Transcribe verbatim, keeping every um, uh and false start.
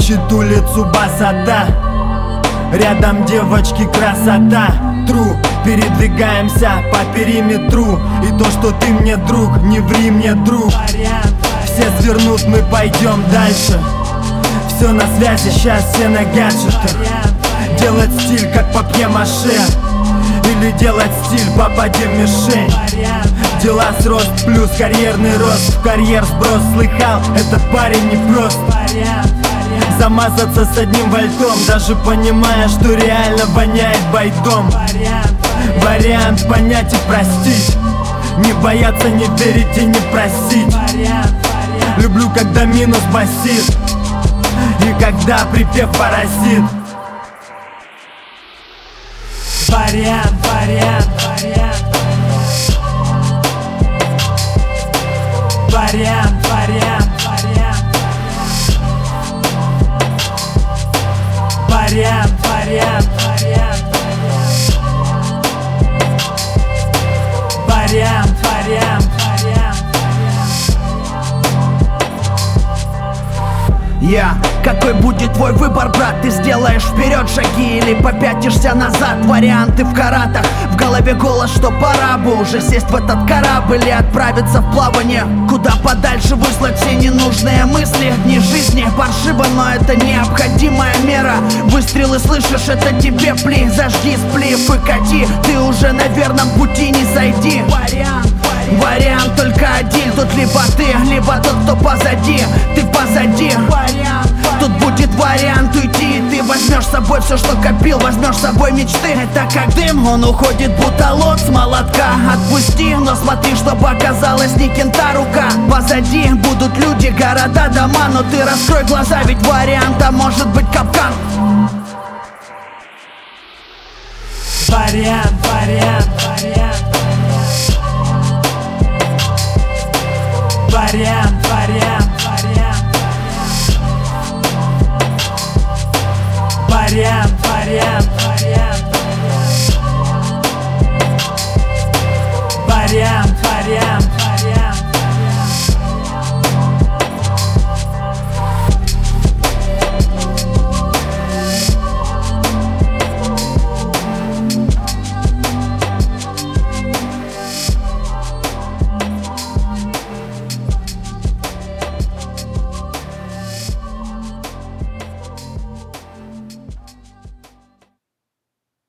Ищет улицу басата, рядом девочки красота. Тру, передвигаемся по периметру. И то, что ты мне друг, не ври мне, друг. Все свернут, мы пойдем дальше. Все на связи, сейчас все на гаджетах. Делать стиль как папье-маше, или делать стиль попади в мишень. Дела с рост плюс карьерный рост. В карьер сброс, слыхал, этот парень непрост. Замазаться с одним вольтом, даже понимая, что реально воняет байдом. Вариант понять и простить, не бояться, не верить и не просить. Люблю, когда минус басит, и когда припев паразит. Вариант, вариант, вариант. Вариант, вариант, вариант. Вариант, вариант, вариант. Вариант, вариант, вариант. Я, какой будет твой выбор, брат? Ты сделаешь вперед шаги или попятишься назад? Варианты в каратах, в голове голос, что пора бы уже сесть в этот корабль и отправиться в плавание. Куда подальше выслать все ненужные мысли. Дни жизни паршиво, но это необходимая мера. Выстрелы слышишь, это тебе пли. Зажги сплив и кати, ты уже на верном пути, не сойди. Вариант, вариант, вариант только один. Тут либо ты, либо тот, кто позади. Ты позади. Тут будет вариант уйти, ты возьмешь с собой все, что копил, возьмешь с собой мечты. Это как дым, он уходит, будто лот с молотка. Отпусти, но смотри, чтобы оказалась не кента рука. Позади будут люди, города, дома, но ты раскрой глаза, ведь варианта может быть капкан. Вариант, вариант, вариант. Вариант.